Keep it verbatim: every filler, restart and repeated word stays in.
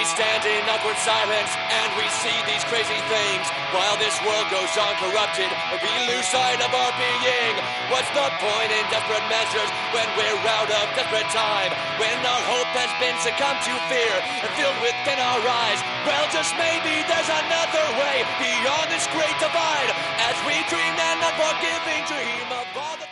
stand in awkward silence and we see these crazy things while this world goes on corrupted. We lose sight of our being. What's the point in desperate measures when we're out of desperate time? When our hope has been succumbed to fear and filled within our eyes. Well, just maybe there's another way beyond this great divide as we dream an unforgiving dream of all the